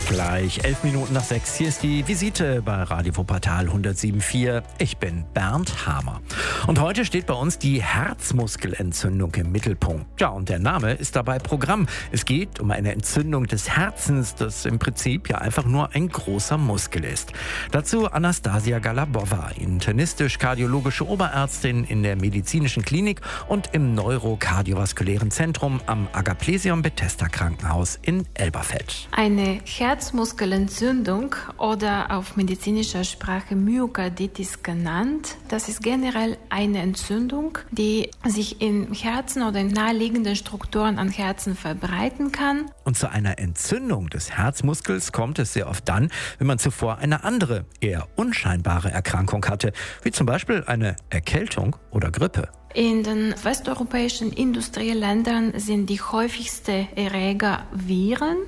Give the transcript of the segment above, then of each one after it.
Gleich 11 Minuten nach 6. Hier ist die Visite bei Radio Wuppertal 107.4. Ich bin Bernd Hamer. Und heute steht bei uns die Herzmuskelentzündung im Mittelpunkt. Ja, und der Name ist dabei Programm. Es geht um eine Entzündung des Herzens, das im Prinzip ja einfach nur ein großer Muskel ist. Dazu Anastasia Galabova, internistisch-kardiologische Oberärztin in der medizinischen Klinik und im neurokardiovaskulären Zentrum am Agaplesium Bethesda Krankenhaus in Elberfeld. Eine Herzmuskelentzündung oder auf medizinischer Sprache Myokarditis genannt, das ist generell eine Entzündung, die sich im Herzen oder in naheliegenden Strukturen am Herzen verbreiten kann. Und zu einer Entzündung des Herzmuskels kommt es sehr oft dann, wenn man zuvor eine andere, eher unscheinbare Erkrankung hatte, wie zum Beispiel eine Erkältung oder Grippe. In den westeuropäischen Industrieländern sind die häufigsten Erreger Viren.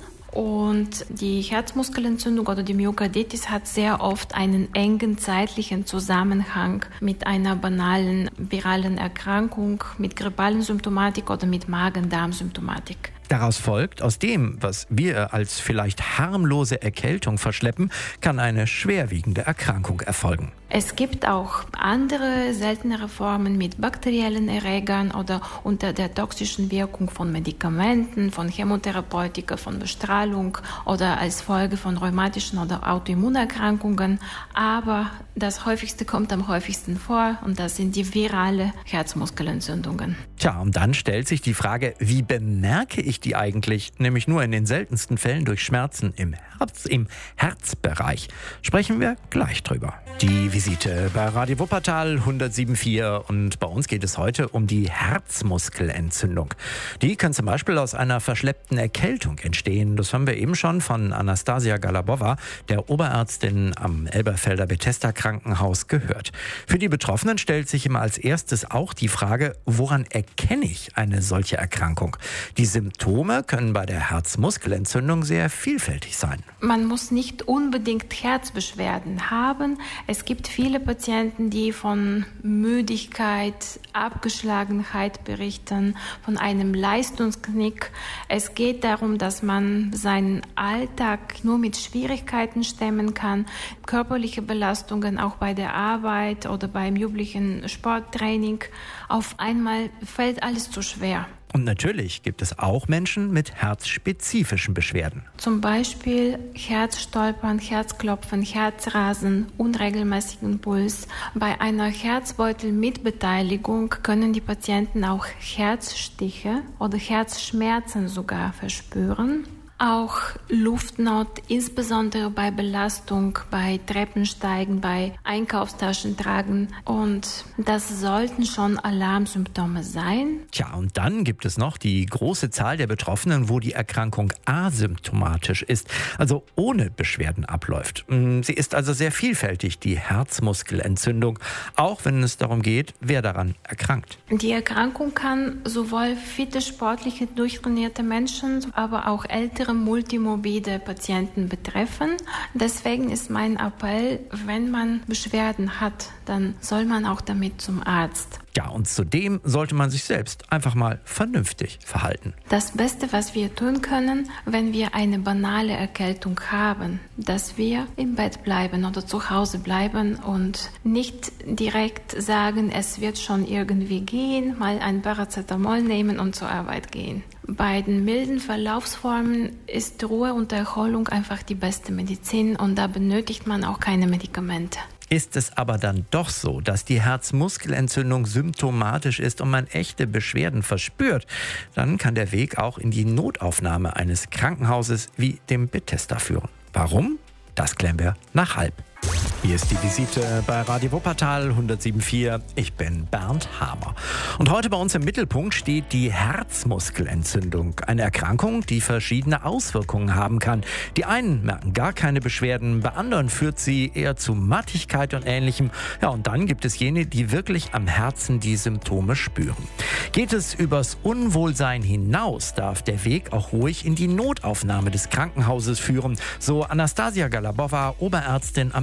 Und die Herzmuskelentzündung oder die Myokarditis hat sehr oft einen engen zeitlichen Zusammenhang mit einer banalen viralen Erkrankung, mit grippalen Symptomatik oder mit Magen-Darm-Symptomatik. Daraus folgt, aus dem, was wir als vielleicht harmlose Erkältung verschleppen, kann eine schwerwiegende Erkrankung erfolgen. Es gibt auch andere, seltenere Formen mit bakteriellen Erregern oder unter der toxischen Wirkung von Medikamenten, von Chemotherapeutika, von Bestrahlung oder als Folge von rheumatischen oder Autoimmunerkrankungen. Aber das häufigste kommt am häufigsten vor und das sind die virale Herzmuskelentzündungen. Tja, und dann stellt sich die Frage, wie bemerke ich die eigentlich? Nämlich nur in den seltensten Fällen durch Schmerzen im Herzbereich. Sprechen wir gleich drüber. Die Visite bei Radio Wuppertal 107.4 und bei uns geht es heute um die Herzmuskelentzündung. Die kann zum Beispiel aus einer verschleppten Erkältung entstehen. Das haben wir eben schon von Anastasia Galabova, der Oberärztin am Elberfelder Bethesda Krankenhaus, gehört. Für die Betroffenen stellt sich immer als erstes auch die Frage, woran erkenne ich eine solche Erkrankung? Die Symptome können bei der Herzmuskelentzündung sehr vielfältig sein. Man muss nicht unbedingt Herzbeschwerden haben. Es gibt viele Patienten, die von Müdigkeit, Abgeschlagenheit berichten, von einem Leistungsknick. Es geht darum, dass man seinen Alltag nur mit Schwierigkeiten stemmen kann. Körperliche Belastungen auch bei der Arbeit oder beim üblichen Sporttraining. Auf einmal fällt alles zu schwer. Und natürlich gibt es auch Menschen mit herzspezifischen Beschwerden. Zum Beispiel Herzstolpern, Herzklopfen, Herzrasen, unregelmäßigen Puls. Bei einer Herzbeutelmitbeteiligung können die Patienten auch Herzstiche oder Herzschmerzen sogar verspüren. Auch Luftnot, insbesondere bei Belastung, bei Treppensteigen, bei Einkaufstaschen tragen. Und das sollten schon Alarmsymptome sein. Tja, und dann gibt es noch die große Zahl der Betroffenen, wo die Erkrankung asymptomatisch ist, also ohne Beschwerden abläuft. Sie ist also sehr vielfältig, die Herzmuskelentzündung, auch wenn es darum geht, wer daran erkrankt. Die Erkrankung kann sowohl fitte, sportliche, durchtrainierte Menschen, aber auch ältere multimorbide Patienten betreffen. Deswegen ist mein Appell, wenn man Beschwerden hat, dann soll man auch damit zum Arzt. Ja, und zudem sollte man sich selbst einfach mal vernünftig verhalten. Das Beste, was wir tun können, wenn wir eine banale Erkältung haben, dass wir im Bett bleiben oder zu Hause bleiben und nicht direkt sagen, es wird schon irgendwie gehen, mal ein Paracetamol nehmen und zur Arbeit gehen. Bei den milden Verlaufsformen ist Ruhe und Erholung einfach die beste Medizin und da benötigt man auch keine Medikamente. Ist es aber dann doch so, dass die Herzmuskelentzündung symptomatisch ist und man echte Beschwerden verspürt, dann kann der Weg auch in die Notaufnahme eines Krankenhauses wie dem Bethesda führen. Warum? Das klären wir nach halb. Hier ist die Visite bei Radio Wuppertal 107.4. Ich bin Bernd Hamer. Und heute bei uns im Mittelpunkt steht die Herzmuskelentzündung. Eine Erkrankung, die verschiedene Auswirkungen haben kann. Die einen merken gar keine Beschwerden, bei anderen führt sie eher zu Mattigkeit und Ähnlichem. Ja, und dann gibt es jene, die wirklich am Herzen die Symptome spüren. Geht es übers Unwohlsein hinaus, darf der Weg auch ruhig in die Notaufnahme des Krankenhauses führen. So Anastasia Galabova, Oberärztin am Bethesda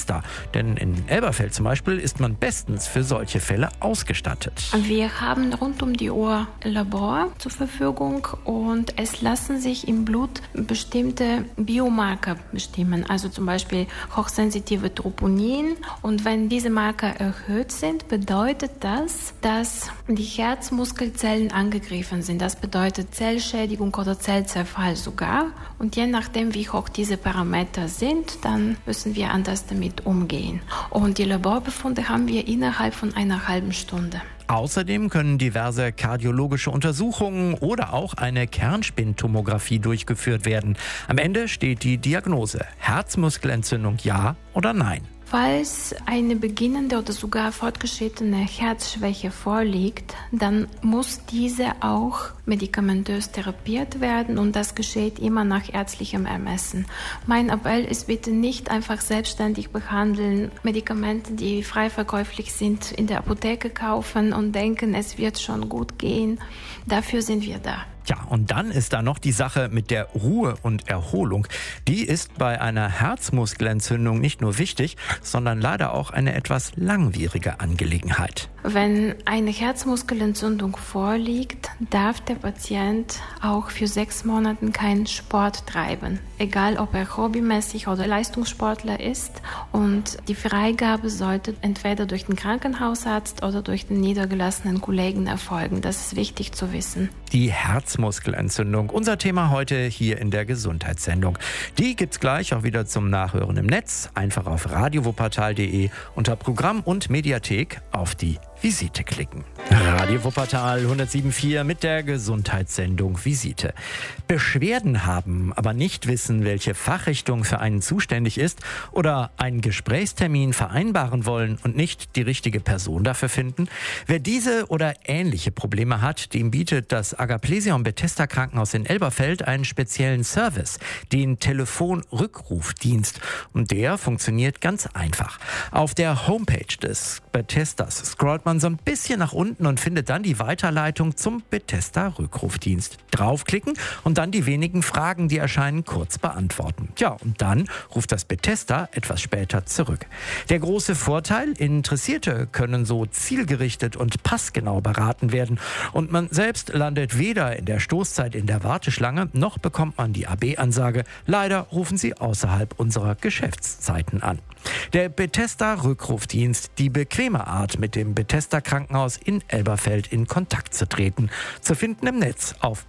Bethesda. Denn in Elberfeld zum Beispiel ist man bestens für solche Fälle ausgestattet. Wir haben rund um die Uhr Labor zur Verfügung und es lassen sich im Blut bestimmte Biomarker bestimmen, also zum Beispiel hochsensitive Troponin. Und wenn diese Marker erhöht sind, bedeutet das, dass die Herzmuskelzellen angegriffen sind. Das bedeutet Zellschädigung oder Zellzerfall sogar. Und je nachdem, wie hoch diese Parameter sind, dann müssen wir anders damit umgehen. Und die Laborbefunde haben wir innerhalb von einer halben Stunde. Außerdem können diverse kardiologische Untersuchungen oder auch eine Kernspintomographie durchgeführt werden. Am Ende steht die Diagnose: Herzmuskelentzündung, ja oder nein. Falls eine beginnende oder sogar fortgeschrittene Herzschwäche vorliegt, dann muss diese auch medikamentös therapiert werden und das geschieht immer nach ärztlichem Ermessen. Mein Appell ist bitte nicht einfach selbstständig behandeln, Medikamente, die frei verkäuflich sind, in der Apotheke kaufen und denken, es wird schon gut gehen. Dafür sind wir da. Ja, und dann ist da noch die Sache mit der Ruhe und Erholung. Die ist bei einer Herzmuskelentzündung nicht nur wichtig, sondern leider auch eine etwas langwierige Angelegenheit. Wenn eine Herzmuskelentzündung vorliegt, darf der Patient auch für 6 Monate keinen Sport treiben, egal ob er hobbymäßig oder Leistungssportler ist. Und die Freigabe sollte entweder durch den Krankenhausarzt oder durch den niedergelassenen Kollegen erfolgen. Das ist wichtig zu wissen. Die Herzmuskelentzündung, unser Thema heute hier in der Gesundheitssendung. Die gibt's gleich auch wieder zum Nachhören im Netz. Einfach auf radiowuppertal.de unter Programm und Mediathek auf die Visite klicken. Radio Wuppertal 107.4 mit der Gesundheitssendung Visite. Beschwerden haben, aber nicht wissen, welche Fachrichtung für einen zuständig ist oder einen Gesprächstermin vereinbaren wollen und nicht die richtige Person dafür finden? Wer diese oder ähnliche Probleme hat, dem bietet das Agaplesion Bethesda Krankenhaus in Elberfeld einen speziellen Service, den Telefonrückrufdienst. Und der funktioniert ganz einfach. Auf der Homepage des Bethesdas scrollt man so ein bisschen nach unten und findet dann die Weiterleitung zum Bethesda-Rückrufdienst. Draufklicken und dann die wenigen Fragen, die erscheinen, kurz beantworten. Ja, und dann ruft das Bethesda etwas später zurück. Der große Vorteil: Interessierte können so zielgerichtet und passgenau beraten werden und man selbst landet weder in der Stoßzeit in der Warteschlange, noch bekommt man die AB-Ansage: leider rufen Sie außerhalb unserer Geschäftszeiten an. Der Bethesda-Rückrufdienst, die bequeme Art, mit dem Bethesda-Krankenhaus in Elberfeld in Kontakt zu treten. Zu finden im Netz auf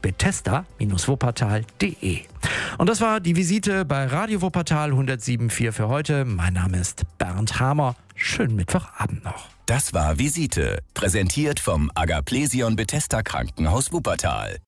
bethesda-wuppertal.de. Und das war die Visite bei Radio Wuppertal 107.4 für heute. Mein Name ist Bernd Hamer. Schönen Mittwochabend noch. Das war Visite, präsentiert vom Agaplesion Bethesda Krankenhaus Wuppertal.